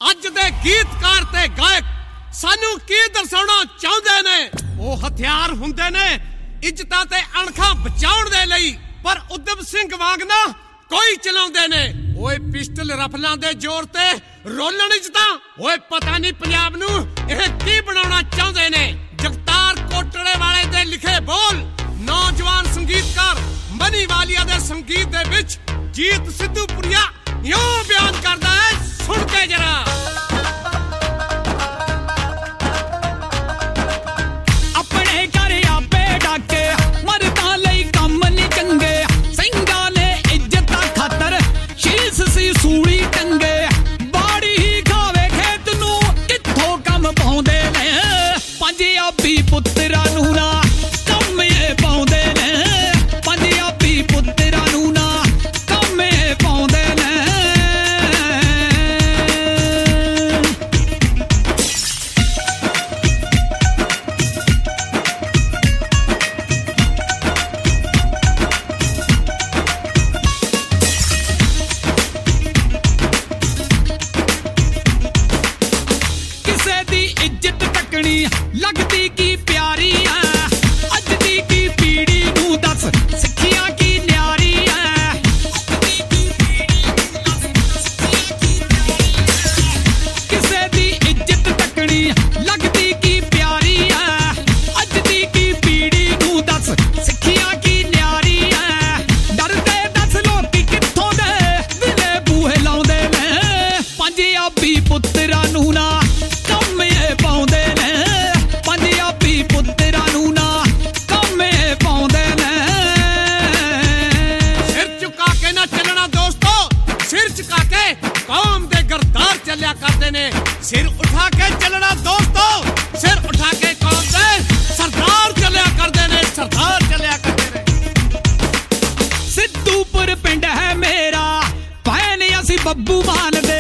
ਅੱਜ ਦੇ ਗੀਤਕਾਰ ਤੇ ਗਾਇਕ ਸਾਨੂੰ ਕੀ ਦਰਸਾਉਣਾ ਚਾਹੁੰਦੇ ਨੇ? ਉਹ ਹਥਿਆਰ ਹੁੰਦੇ ਨੇ ਇੱਜ਼ਤਾਂ ਤੇ ਅਣਖਾਂ ਬਚਾਉਣ ਦੇ ਲਈ, ਪਰ ਉਦਮ ਸਿੰਘ ਵਾਂਗ ਨਾ ਕੋਈ ਚਲਾਉਂਦੇ ਨੇ। ਓਏ ਪਿਸਟਲ ਰਫਲਾਂ ਦੇ ਜ਼ੋਰ ਤੇ ਰੋਲਣ ਇੱਜ਼ਤਾਂ। ਓਏ ਪਤਾ ਨਹੀਂ ਪੰਜਾਬ ਨੂੰ ਇਹ ਕੀ ਬਣਾਉਣਾ ਚਾਹੁੰਦੇ ਨੇ। ਜਗਤਾਰ ਕੋਟੜੇ ਵਾਲੇ ਦੇ ਲਿਖੇ ਬੋਲ ਨੌਜਵਾਨ ਸੰਗੀਤਕਾਰ ਮਨੀ ਵਾਲੀਆ ਦੇ ਸੰਗੀਤ ਦੇ ਵਿੱਚ ਜੀਤ ਸਿੱਧੂਪੁਰੀਆ ਇਉਂ ਬਿਆਨ ਕਰਦਾ ਹੈ, ਸੁਣ ਕੇ ਜਰਾ। ਆਪਣੇ ਘਰ ਆਪੇ ਡਾਕੇ ਮਰਦਾਂ ਲਈ ਕੰਮ ਨਹੀਂ ਚੰਗੇ, ਸਿੰਘਾਂ ਨੇ ਇੱਜ਼ਤਾਂ ਖਾਤਰ ਸ਼ੀਸ਼ ਸੀ ਸੂਲੀ ਟੰਗੇ। ਬਾੜੀ ਹੀ ਖਾਵੇ ਖੇਤ ਨੂੰ ਕਿੱਥੋਂ ਕੰਮ ਪਾਉਂਦੇ ਨੇ, ਪੰਜਾਬੀ ਪੁੱਤਰਾਂ ਨੂੰ ਨਾ ਕੰਮ ਇਹ ਪਾਉਂਦੇ ਨੇ, ਪੰਜਾਬੀ ਪੁੱਤਰਾਂ ਨੂੰ ਨਾ ਕੰਮ ਇਹ ਪਾਉਂਦੇ ਨੇ। ਕਿਸੇ ਦੀ ਇੱਜ਼ਤ ਤੱਕਣੀ ਲੱਗਦੀ ਕੀ ਪਿਆਰੀ ਐ, ਅੱਜ ਦੀ ਕੀ ਪੀੜੀ ਨੂੰ ਦੱਸ ਸਿੱਖਿਆ ਕੀ ਨਿਆਰੀ ਐ। ਕਿਸੇ ਦੀ ਇੱਜ਼ਤ ਤੱਕਣੀ ਲੱਗਦੀ ਕੀ ਪਿਆਰੀ ਐ, ਅੱਜ ਦੀ ਕੀ ਪੀੜੀ ਨੂੰ ਦੱਸ ਸਿੱਖਿਆ ਕੀ ਨਿਆਰੀ ਐ। ਡਰਦੇ ਦੱਸ ਲੋਕੀ ਕਿੱਥੋਂ ਦੇ ਦਿਲੇ ਬੂਹੇ ਲਾਉਂਦੇ ਨੇ, ਪੰਜਾਬੀ ਪੁੱਤਰਾਂ ਨੂੰ ਨਾ ਕੰਮ ਇਹ ਪਾਉਂਦੇ ਨੇ, ਪੰਜਾਬੀ ਪੁੱਤਰਾਂ ਨੂੰ ਨਾ ਕੰਮ ਇਹ ਪਾਉਂਦੇ ਨੇ। ਸਿਰ ਝੁਕਾ ਕੇ ਨਾ ਚੱਲਣਾ ਦੋਸਤੋ, ਸਿਰ ਝੁਕਾ ਕੇ ਕੌਮ ਦੇ ਗਰਦਾਰ ਚੱਲਿਆ ਕਰਦੇ ਨੇ। ਸਿਰ ਉਠਾ ਕੇ ਚੱਲਣਾ ਦੋਸਤੋ, ਸਿਰ ਉਠਾ ਕੇ ਕੌਮ ਦੇ ਸਰਦਾਰ ਚੱਲਿਆ ਕਰਦੇ ਨੇ, ਸਰਦਾਰ ਚੱਲਿਆ ਕਰਦੇ ਨੇ। ਸਿੱਧੂਪੁਰ ਪਿੰਡ ਹੈ ਮੇਰਾ, ਭੈਣ ਅਸੀਂ ਬੱਬੂ ਮਾਨ ਦੇ।